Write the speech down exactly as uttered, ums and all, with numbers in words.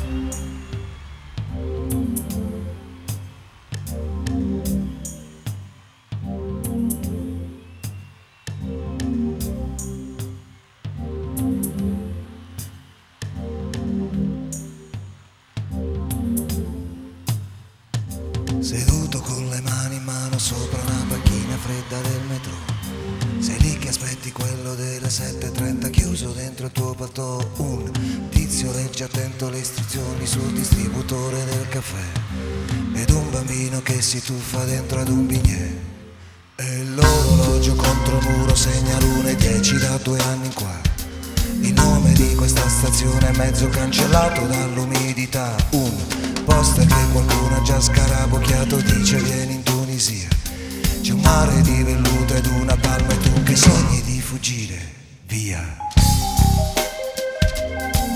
Seduto con le mani in mano sopra una panchina fredda del metro, sei lì che aspetti quello delle sette e trenta chiuso dentro il tuo paltò. Un tizio legge attento le istruzioni sul distributore del caffè ed un bambino che si tuffa dentro ad un bignè. E l'orologio contro il muro segna l'una e dieci da due anni in qua. Il nome di questa stazione è mezzo cancellato dall'umidità. Un poster che qualcuno ha già scarabocchiato dice vieni in Tunisia. C'è un mare di velluto ed una palma e tu che sogni di fuggire via.